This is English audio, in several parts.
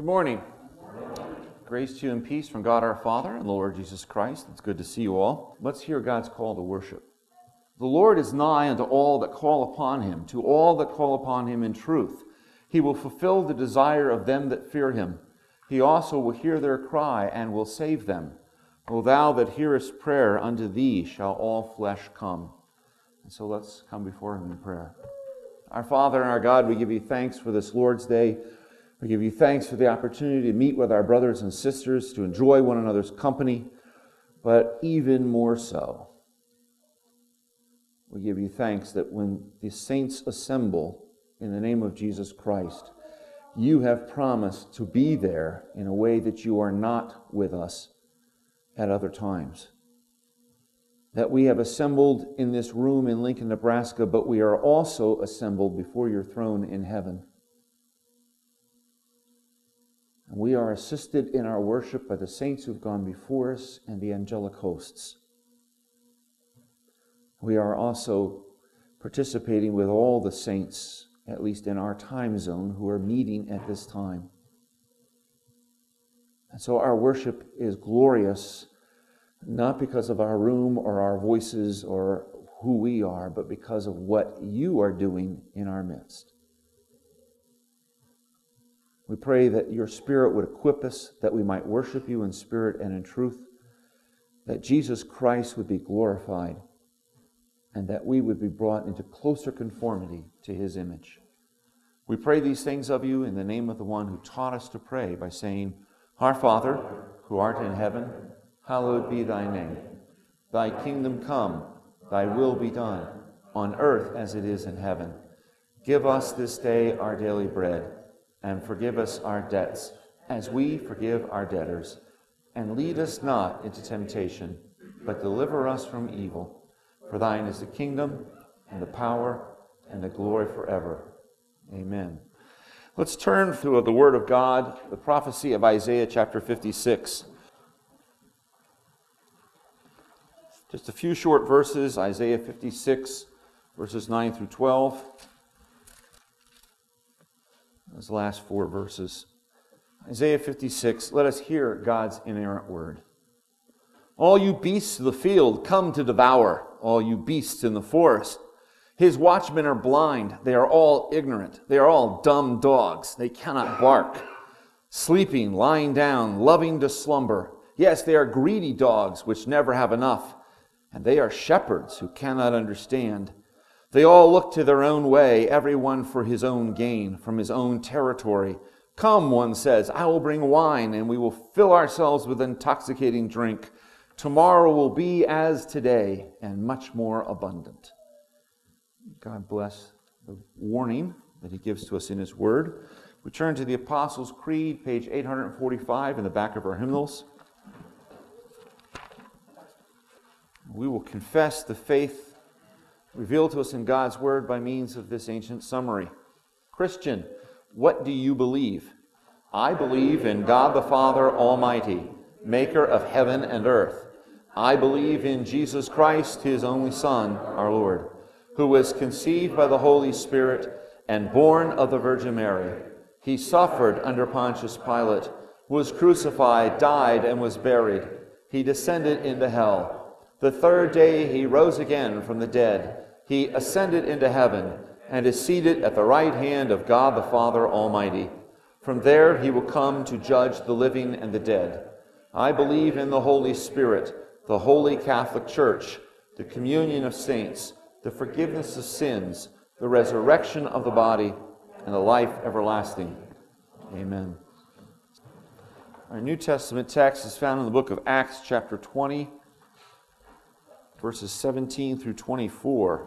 Good morning. Grace to you and peace from God our Father and the Lord Jesus Christ. It's good to see you all. Let's hear God's call to worship. The Lord is nigh unto all that call upon him, to all that call upon him in truth. He will fulfill the desire of them that fear him. He also will hear their cry and will save them. O thou that hearest prayer, unto thee shall all flesh come. And so let's come before him in prayer. Our Father and our God, we give you thanks for this Lord's Day. We give you thanks for the opportunity to meet with our brothers and sisters, to enjoy one another's company, but even more so, we give you thanks that when the saints assemble in the name of Jesus Christ, you have promised to be there in a way that you are not with us at other times. That we have assembled in this room in Lincoln, Nebraska, but we are also assembled before your throne in heaven. We are assisted in our worship by the saints who have gone before us and the angelic hosts. We are also participating with all the saints, at least in our time zone, who are meeting at this time. And so our worship is glorious, not because of our room or our voices or who we are, but because of what you are doing in our midst. We pray that your Spirit would equip us, that we might worship you in spirit and in truth, that Jesus Christ would be glorified, and that we would be brought into closer conformity to his image. We pray these things of you in the name of the one who taught us to pray by saying, Our Father, who art in heaven, hallowed be thy name. Thy kingdom come, thy will be done, on earth as it is in heaven. Give us this day our daily bread, and forgive us our debts, as we forgive our debtors. And lead us not into temptation, but deliver us from evil. For thine is the kingdom, and the power, and the glory forever. Amen. Let's turn to the Word of God, the prophecy of Isaiah chapter 56. Just a few short verses, Isaiah 56, verses 9 through 12. Those last four verses. Isaiah 56, let us hear God's inerrant word. All you beasts of the field, come to devour, all you beasts in the forest. His watchmen are blind, they are all ignorant, they are all dumb dogs, they cannot bark. Sleeping, lying down, loving to slumber. Yes, they are greedy dogs which never have enough, and they are shepherds who cannot understand. They all look to their own way, everyone for his own gain, from his own territory. Come, one says, I will bring wine, and we will fill ourselves with intoxicating drink. Tomorrow will be as today, and much more abundant. God bless the warning that he gives to us in his word. We turn to the Apostles' Creed, page 845 in the back of our hymnals. We will confess the faith revealed to us in God's word by means of this ancient summary. Christian, what do you believe? I believe in God the Father Almighty, maker of heaven and earth. I believe in Jesus Christ, his only Son, our Lord, who was conceived by the Holy Spirit and born of the Virgin Mary. He suffered under Pontius Pilate, was crucified, died, and was buried. He descended into hell. The third day he rose again from the dead. He ascended into heaven and is seated at the right hand of God the Father Almighty. From there he will come to judge the living and the dead. I believe in the Holy Spirit, the Holy Catholic Church, the communion of saints, the forgiveness of sins, the resurrection of the body, and the life everlasting. Amen. Our New Testament text is found in the book of Acts chapter 20, verses 17 through 24.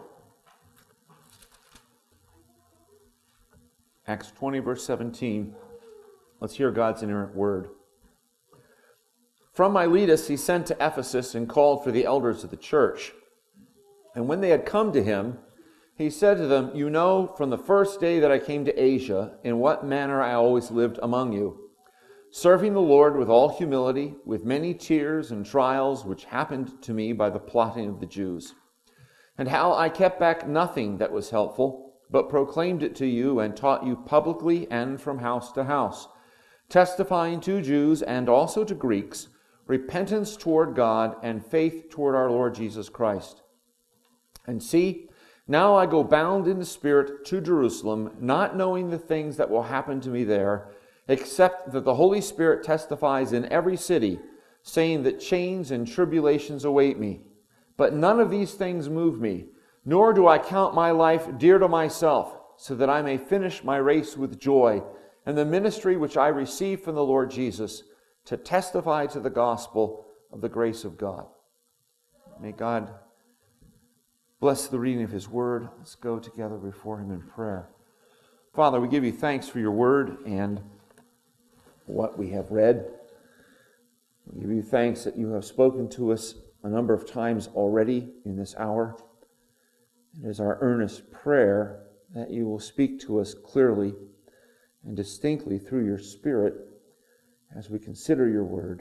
Acts 20, verse 17. Let's hear God's inerrant word. From Miletus he sent to Ephesus and called for the elders of the church. And when they had come to him, he said to them, You know from the first day that I came to Asia, in what manner I always lived among you, serving the Lord with all humility, with many tears and trials which happened to me by the plotting of the Jews, and how I kept back nothing that was helpful, but proclaimed it to you and taught you publicly and from house to house, testifying to Jews and also to Greeks repentance toward God and faith toward our Lord Jesus Christ. And see, now I go bound in the Spirit to Jerusalem, not knowing the things that will happen to me there, except that the Holy Spirit testifies in every city, saying that chains and tribulations await me. But none of these things move me, nor do I count my life dear to myself, so that I may finish my race with joy, and the ministry which I received from the Lord Jesus, to testify to the gospel of the grace of God. May God bless the reading of His word. Let's go together before Him in prayer. Father, we give You thanks for Your word and what we have read. We give You thanks that You have spoken to us a number of times already in this hour. It is our earnest prayer that You will speak to us clearly and distinctly through Your Spirit as we consider Your word.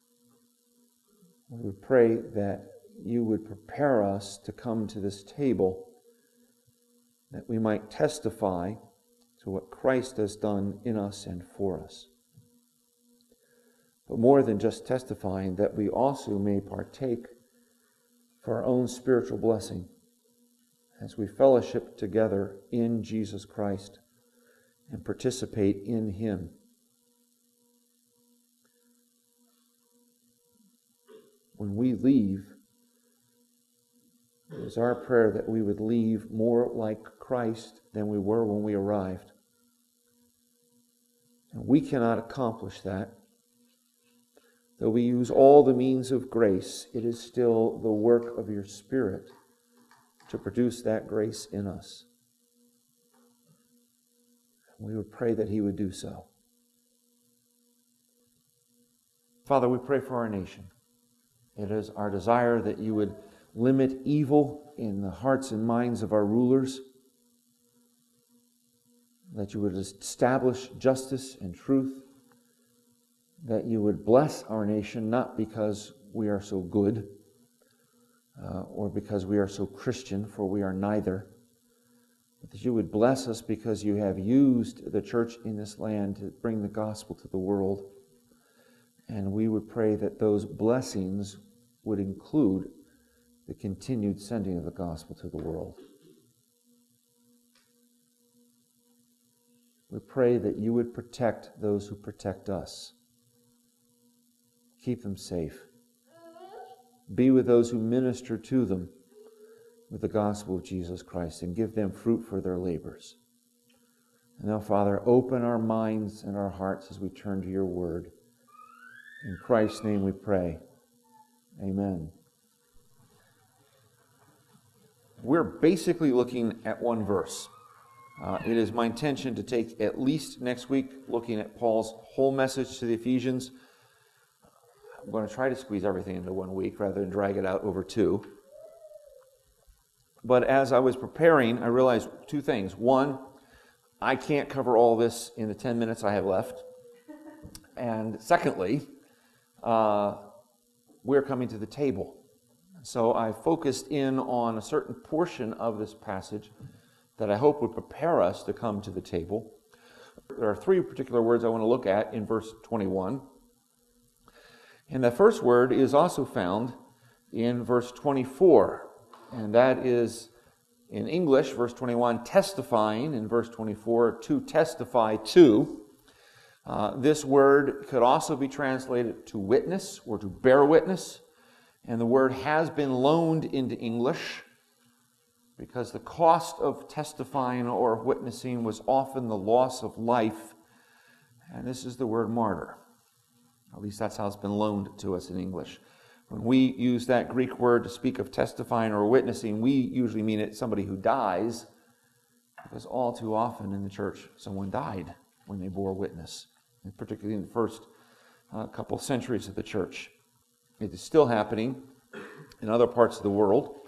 We would pray that You would prepare us to come to this table, that we might testify to what Christ has done in us and for us. But more than just testifying, that we also may partake for our own spiritual blessing as we fellowship together in Jesus Christ and participate in Him. When we leave, it is our prayer that we would leave more like Christ than we were when we arrived. And we cannot accomplish that. Though we use all the means of grace, it is still the work of Your Spirit to produce that grace in us. We would pray that He would do so. Father, we pray for our nation. It is our desire that You would limit evil in the hearts and minds of our rulers, that You would establish justice and truth, that You would bless our nation not because we are so good or because we are so Christian, for we are neither, but that You would bless us because You have used the church in this land to bring the gospel to the world. And we would pray that those blessings would include the continued sending of the gospel to the world. We pray that You would protect those who protect us. Keep them safe. Be with those who minister to them with the gospel of Jesus Christ and give them fruit for their labors. And now, Father, open our minds and our hearts as we turn to Your word. In Christ's name we pray. Amen. We're basically looking at one verse. It is my intention to take at least next week looking at Paul's whole message to the Ephesians. I'm going to try to squeeze everything into 1 week rather than drag it out over 2. But as I was preparing, I realized 2 things. One, I can't cover all this in the 10 minutes I have left. And secondly, we're coming to the table. So I focused in on a certain portion of this passage that I hope would prepare us to come to the table. There are 3 particular words I want to look at in verse 21. And the first word is also found in verse 24. And that is, in English, verse 21, testifying. In verse 24, to testify to. This word could also be translated to witness or to bear witness. And the word has been loaned into English because the cost of testifying or witnessing was often the loss of life. And this is the word martyr. At least that's how it's been loaned to us in English. When we use that Greek word to speak of testifying or witnessing, we usually mean it somebody who dies, because all too often in the church, someone died when they bore witness, and particularly in the first couple centuries of the church. It is still happening in other parts of the world.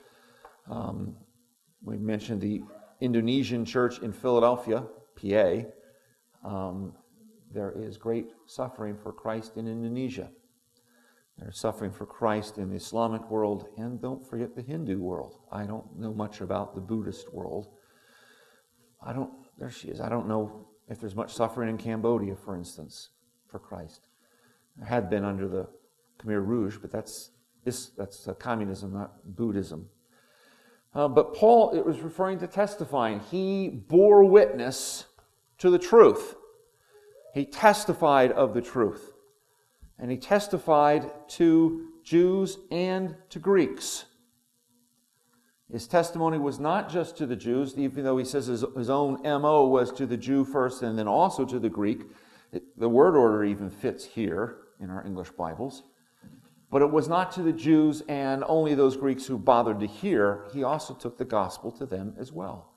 We mentioned the Indonesian church in Philadelphia, PA. There is great suffering for Christ in Indonesia. There's suffering for Christ in the Islamic world, and don't forget the Hindu world. I don't know much about the Buddhist world. There she is. I don't know if there's much suffering in Cambodia, for instance. for Christ. It had been under the Khmer Rouge, but that's communism, not Buddhism. But Paul, it was referring to testifying. He bore witness to the truth. He testified of the truth. And he testified to Jews and to Greeks. His testimony was not just to the Jews, even though he says his own MO was to the Jew first and then also to the Greek. The word order even fits here in our English Bibles. But it was not to the Jews and only those Greeks who bothered to hear. He also took the gospel to them as well.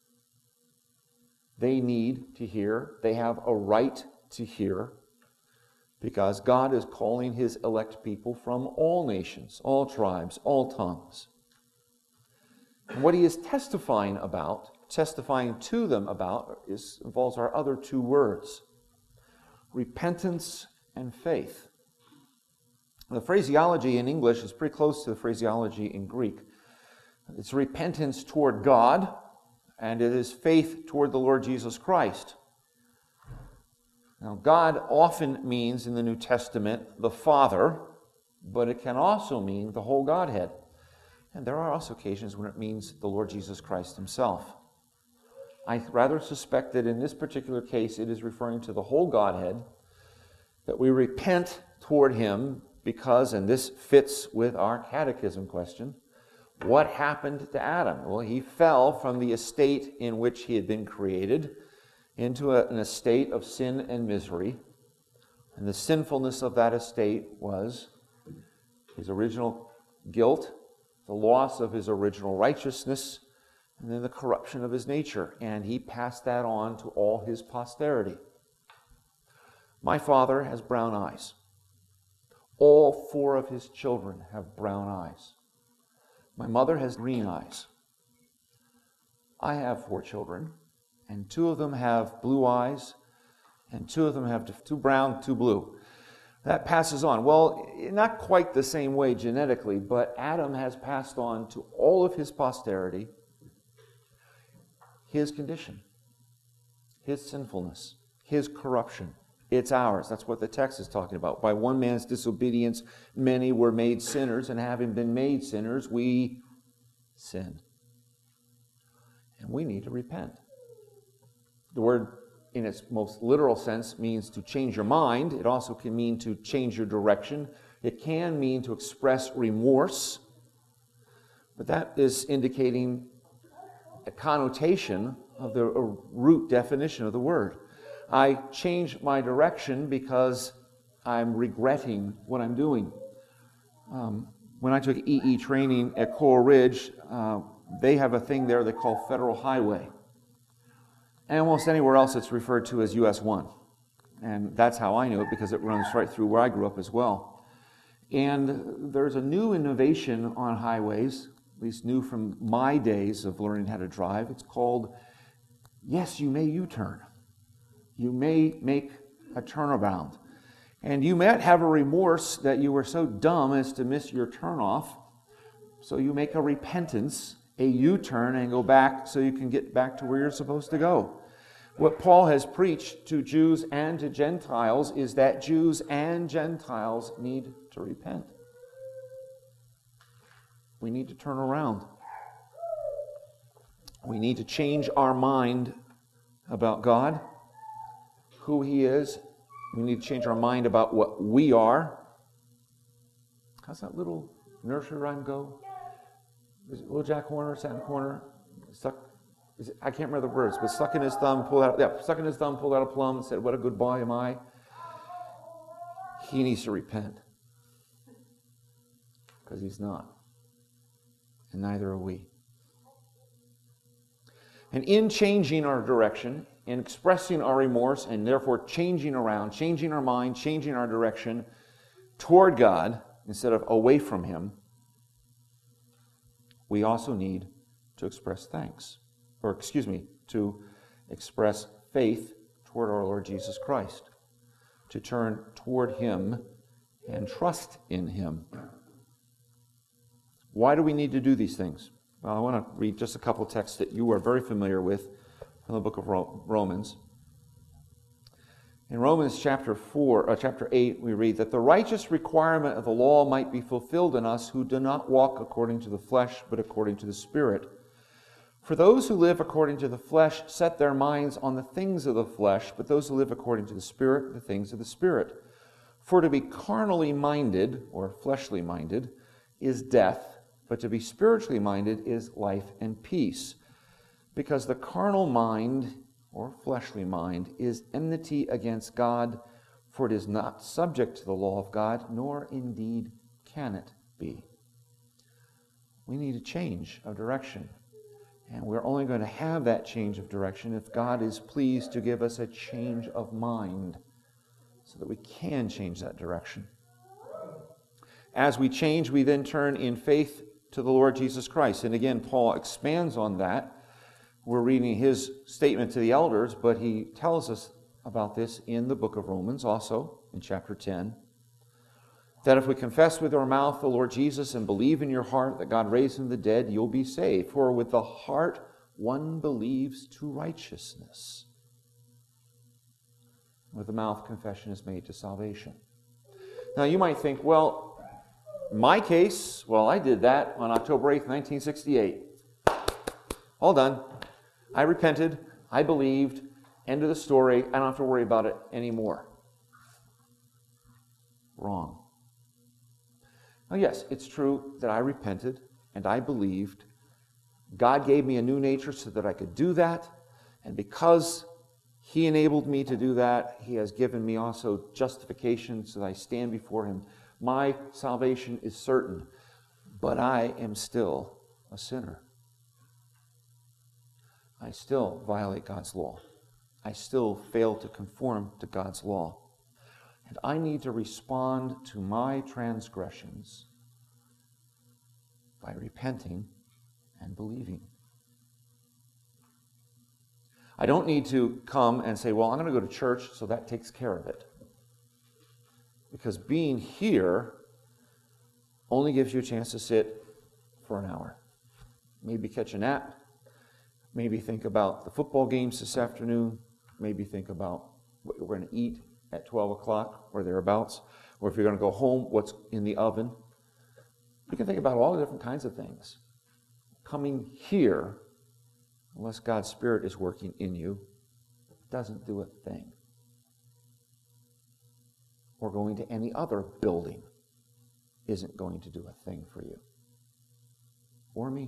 They need to hear. They have a right to hear because God is calling his elect people from all nations, all tribes, all tongues. And what he is testifying to them about, involves our other two words, repentance and faith. The phraseology in English is pretty close to the phraseology in Greek. It's repentance toward God, and it is faith toward the Lord Jesus Christ. Now, God often means in the New Testament the Father, but it can also mean the whole Godhead. And there are also occasions when it means the Lord Jesus Christ himself. I rather suspect that in this particular case it is referring to the whole Godhead, that we repent toward him because, and this fits with our catechism question, what happened to Adam? Well, he fell from the estate in which he had been created into an estate of sin and misery. And the sinfulness of that estate was his original guilt, the loss of his original righteousness, and then the corruption of his nature. And he passed that on to all his posterity. My father has brown eyes. All 4 of his children have brown eyes. My mother has green eyes. I have 4 children, and 2 of them have blue eyes, and 2 of them have 2 brown, 2 blue. That passes on. Well, not quite the same way genetically, but Adam has passed on to all of his posterity his condition, his sinfulness, his corruption. It's ours. That's what the text is talking about. By one man's disobedience, many were made sinners, and having been made sinners, we sin. And we need to repent. The word, in its most literal sense, means to change your mind. It also can mean to change your direction. It can mean to express remorse. But that is indicating a connotation of the root definition of the word. I change my direction because I'm regretting what I'm doing. When I took EE training at Coral Ridge, they have a thing there they call Federal Highway. And almost anywhere else it's referred to as US 1. And that's how I knew it because it runs right through where I grew up as well. And there's a new innovation on highways, at least new from my days of learning how to drive. It's called, yes, you may U-turn. You may make a turnaround. And you might have a remorse that you were so dumb as to miss your turnoff. So you make a repentance, a U-turn, and go back so you can get back to where you're supposed to go. What Paul has preached to Jews and to Gentiles is that Jews and Gentiles need to repent. We need to turn around. We need to change our mind about God, who he is. We need to change our mind about what we are. How's that little nursery rhyme go? Little Jack Horner sat in the corner, I can't remember the words, but stuck in his thumb, pulled out a plum and said, "What a good boy am I." He needs to repent. Because he's not. And neither are we. And in changing our direction, in expressing our remorse, and therefore changing around, changing our mind, changing our direction toward God instead of away from him, we also need to express to express faith toward our Lord Jesus Christ, to turn toward him and trust in him. Why do we need to do these things? Well, I want to read just a couple texts that you are very familiar with from the book of Romans. In Romans chapter 8, we read that the righteous requirement of the law might be fulfilled in us who do not walk according to the flesh, but according to the Spirit. For those who live according to the flesh set their minds on the things of the flesh, but those who live according to the Spirit, the things of the Spirit. For to be carnally minded, or fleshly minded, is death, but to be spiritually minded is life and peace. Because the carnal mind, or fleshly mind, is enmity against God, for it is not subject to the law of God, nor indeed can it be. We need a change of direction. And we're only going to have that change of direction if God is pleased to give us a change of mind so that we can change that direction. As we change, we then turn in faith to the Lord Jesus Christ. And again, Paul expands on that. We're reading his statement to the elders, but he tells us about this in the book of Romans, also in chapter 10. That if we confess with our mouth the Lord Jesus and believe in your heart that God raised him from the dead, you'll be saved. For with the heart one believes to righteousness. With the mouth confession is made to salvation. Now you might think, well, in my case, I did that on October 8th, 1968. All done. I repented. I believed. End of the story. I don't have to worry about it anymore. Wrong. Now, yes, it's true that I repented and I believed. God gave me a new nature so that I could do that. And because he enabled me to do that, he has given me also justification so that I stand before him. My salvation is certain, but I am still a sinner. I still violate God's law. I still fail to conform to God's law. And I need to respond to my transgressions by repenting and believing. I don't need to come and say, I'm going to go to church, so that takes care of it. Because being here only gives you a chance to sit for an hour. Maybe catch a nap. Maybe think about the football games this afternoon. Maybe think about what you're going to eat at 12 o'clock or thereabouts. Or if you're going to go home, what's in the oven. You can think about all the different kinds of things. Coming here, unless God's Spirit is working in you, doesn't do a thing. Or going to any other building isn't going to do a thing for you. Or me.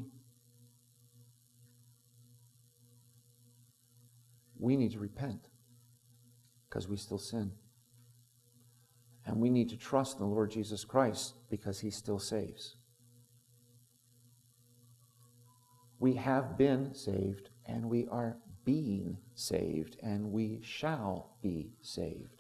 We need to repent because we still sin. And we need to trust in the Lord Jesus Christ because he still saves. We have been saved and we are being saved and we shall be saved.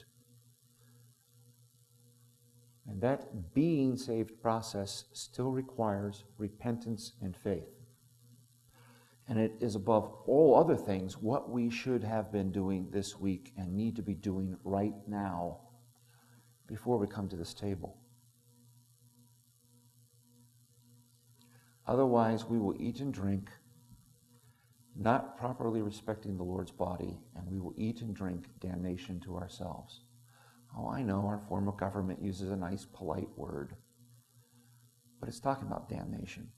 And that being saved process still requires repentance and faith. And it is above all other things what we should have been doing this week and need to be doing right now before we come to this table. Otherwise, we will eat and drink, not properly respecting the Lord's body, and we will eat and drink damnation to ourselves. Oh, I know our form of government uses a nice, polite word, but it's talking about damnation.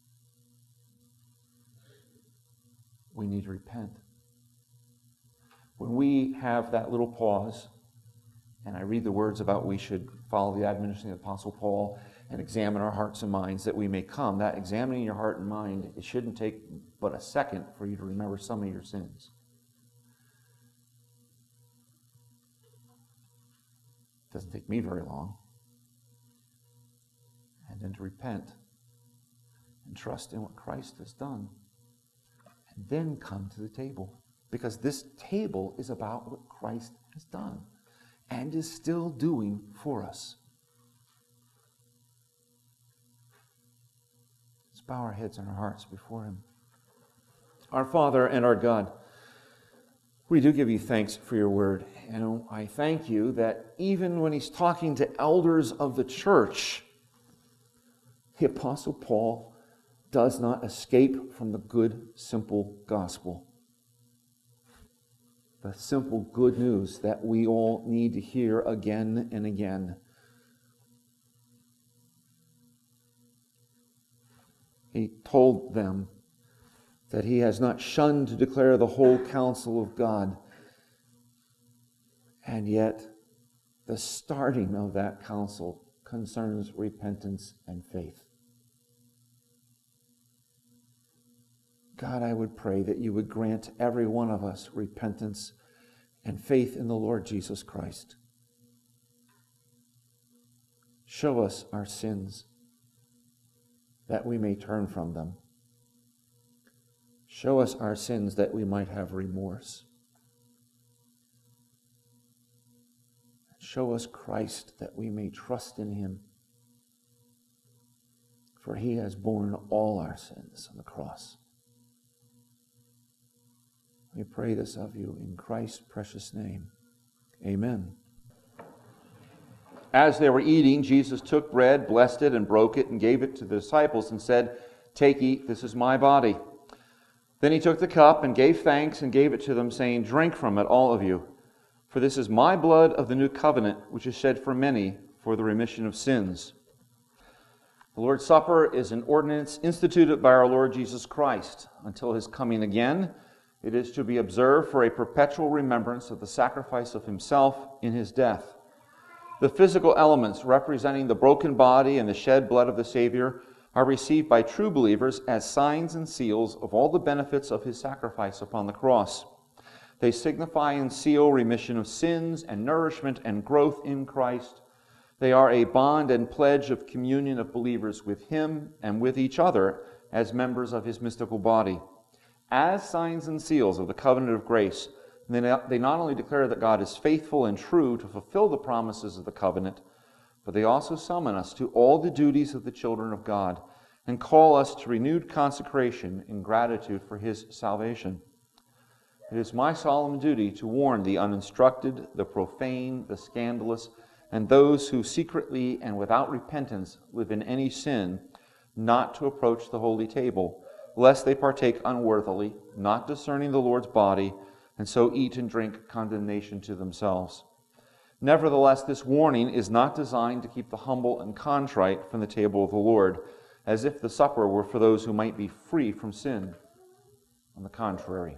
We need to repent. When we have that little pause, and I read the words about we should follow the admonition of the Apostle Paul and examine our hearts and minds that we may come, that examining your heart and mind, it shouldn't take but a second for you to remember some of your sins. It doesn't take me very long. And then to repent and trust in what Christ has done. And then come to the table. Because this table is about what Christ has done and is still doing for us. Let's bow our heads and our hearts before him. Our Father and our God, we do give you thanks for your word. And I thank you that even when he's talking to elders of the church, the Apostle Paul does not escape from the good, simple gospel. the simple good news that we all need to hear again and again. He told them that he has not shunned to declare the whole counsel of God. And yet, the starting of that counsel concerns repentance and faith. God, I would pray that you would grant every one of us repentance and faith in the Lord Jesus Christ. Show us our sins, that we may turn from them. Show us our sins that we might have remorse. Show us Christ that we may trust in him. For he has borne all our sins on the cross. We pray this of you in Christ's precious name. Amen. As they were eating, Jesus took bread, blessed it, and broke it, and gave it to the disciples, and said, "Take, eat, this is my body." Then he took the cup and gave thanks and gave it to them, saying, "Drink from it, all of you. For this is my blood of the new covenant, which is shed for many for the remission of sins." The Lord's Supper is an ordinance instituted by our Lord Jesus Christ. Until his coming again, it is to be observed for a perpetual remembrance of the sacrifice of himself in his death. The physical elements representing the broken body and the shed blood of the Savior are received by true believers as signs and seals of all the benefits of his sacrifice upon the cross. They signify and seal remission of sins and nourishment and growth in Christ. They are a bond and pledge of communion of believers with him and with each other as members of his mystical body. As signs and seals of the covenant of grace, they not only declare that God is faithful and true to fulfill the promises of the covenant, but they also summon us to all the duties of the children of God and call us to renewed consecration in gratitude for his salvation. It is my solemn duty to warn the uninstructed, the profane, the scandalous, and those who secretly and without repentance live in any sin, not to approach the holy table, lest they partake unworthily, not discerning the Lord's body, and so eat and drink condemnation to themselves. Nevertheless, this warning is not designed to keep the humble and contrite from the table of the Lord, as if the supper were for those who might be free from sin. On the contrary,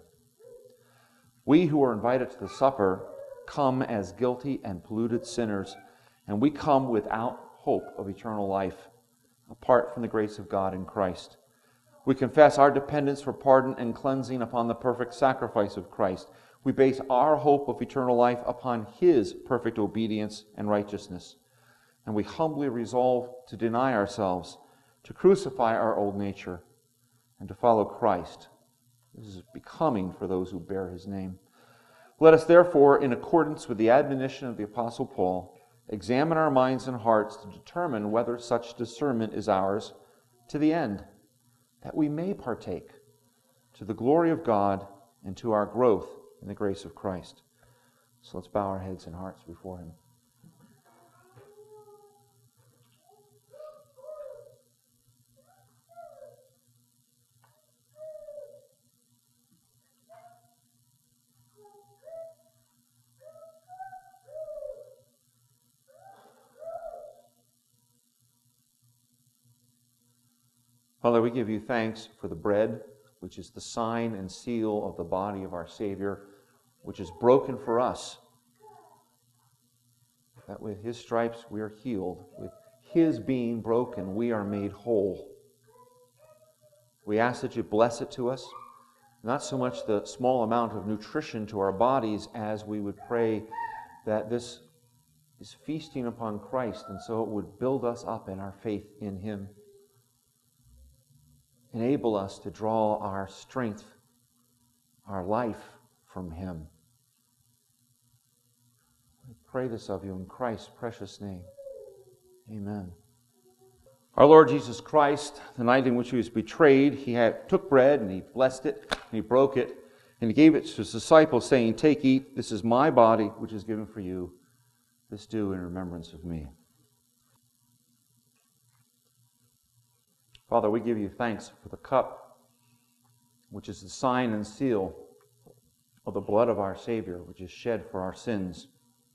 we who are invited to the supper come as guilty and polluted sinners, and we come without hope of eternal life, apart from the grace of God in Christ. We confess our dependence for pardon and cleansing upon the perfect sacrifice of Christ. We base our hope of eternal life upon his perfect obedience and righteousness. And we humbly resolve to deny ourselves, to crucify our old nature, and to follow Christ. This is becoming for those who bear his name. Let us therefore, in accordance with the admonition of the Apostle Paul, examine our minds and hearts to determine whether such discernment is ours to the end, that we may partake to the glory of God and to our growth in the grace of Christ. So let's bow our heads and hearts before him. Father, we give you thanks for the bread, which is the sign and seal of the body of our Savior, which is broken for us, that with his stripes we are healed. With his being broken, we are made whole. We ask that you bless it to us, not so much the small amount of nutrition to our bodies as we would pray that this is feasting upon Christ, and so it would build us up in our faith in him. Enable us to draw our strength, our life from him. We pray this of you in Christ's precious name. Amen. Our Lord Jesus Christ, the night in which he was betrayed, he took bread and he blessed it, and he broke it, and he gave it to his disciples, saying, "Take, eat, this is my body, which is given for you. This do in remembrance of me." Father, we give you thanks for the cup, which is the sign and seal of the blood of our Savior, which is shed for our sins.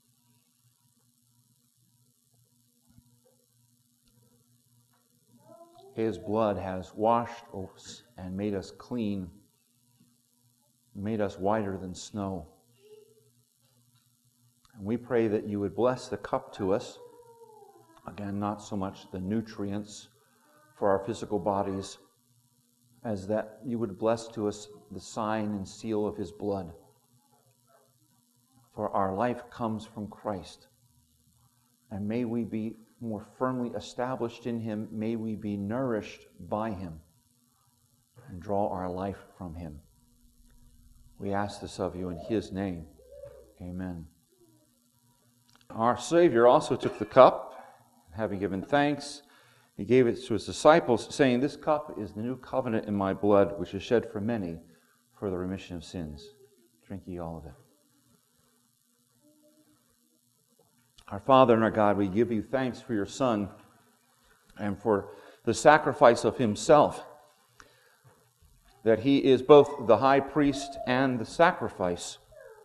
His blood has washed us and made us clean, made us whiter than snow. And we pray that you would bless the cup to us. Again, not so much the nutrients for our physical bodies, as that you would bless to us the sign and seal of His blood. For our life comes from Christ. And may we be more firmly established in Him. May we be nourished by Him and draw our life from Him. We ask this of you in His name. Amen. Our Savior also took the cup, having given thanks. He gave it to His disciples, saying, "This cup is the new covenant in my blood, which is shed for many for the remission of sins. Drink ye all of it." Our Father and our God, we give you thanks for your Son and for the sacrifice of Himself, that He is both the high priest and the sacrifice,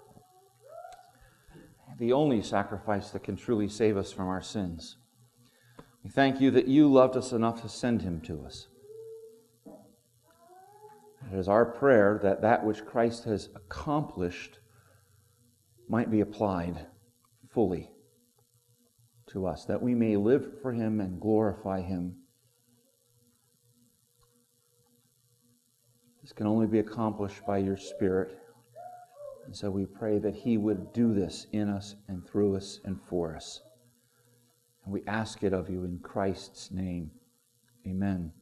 the only sacrifice that can truly save us from our sins. We thank you that you loved us enough to send Him to us. It is our prayer that that which Christ has accomplished might be applied fully to us, that we may live for Him and glorify Him. This can only be accomplished by your Spirit. And so we pray that He would do this in us and through us and for us. And we ask it of you in Christ's name. Amen.